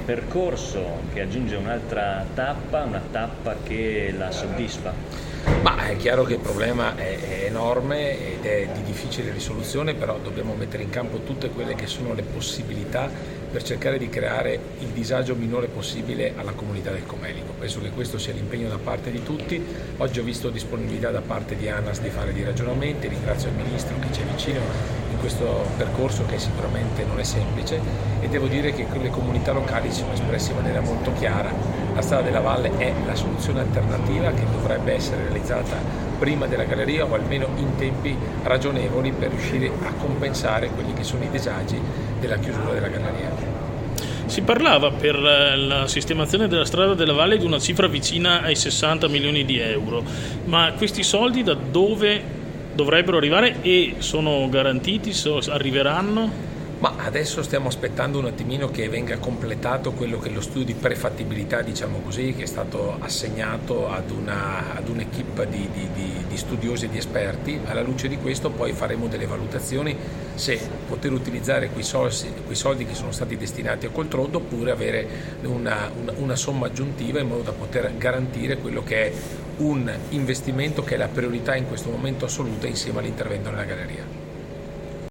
percorso che aggiunge un'altra tappa, una tappa che la soddisfa? Ma è chiaro che il problema è enorme ed è di difficile risoluzione, però dobbiamo mettere in campo tutte quelle che sono le possibilità per cercare di creare il disagio minore possibile alla comunità del Comelico. Penso che questo sia l'impegno da parte di tutti. Oggi ho visto disponibilità da parte di ANAS di fare dei ragionamenti, ringrazio il Ministro che ci è vicino in questo percorso che sicuramente non è semplice, e devo dire che le comunità locali si sono espresse in maniera molto chiara. La strada della valle è la soluzione alternativa che dovrebbe essere realizzata prima della galleria o almeno in tempi ragionevoli per riuscire a compensare quelli che sono i disagi della chiusura della galleria. Si parlava per la sistemazione della strada della valle di una cifra vicina ai 60 milioni di euro, ma questi soldi da dove dovrebbero arrivare e sono garantiti, arriveranno? Ma adesso stiamo aspettando un attimino che venga completato quello che è lo studio di prefattibilità, diciamo così, che è stato assegnato ad un'equipe di studiosi e di esperti. Alla luce di questo poi faremo delle valutazioni se poter utilizzare quei soldi che sono stati destinati a Coltroldo oppure avere una somma aggiuntiva in modo da poter garantire quello che è un investimento che è la priorità in questo momento assoluta insieme all'intervento nella galleria.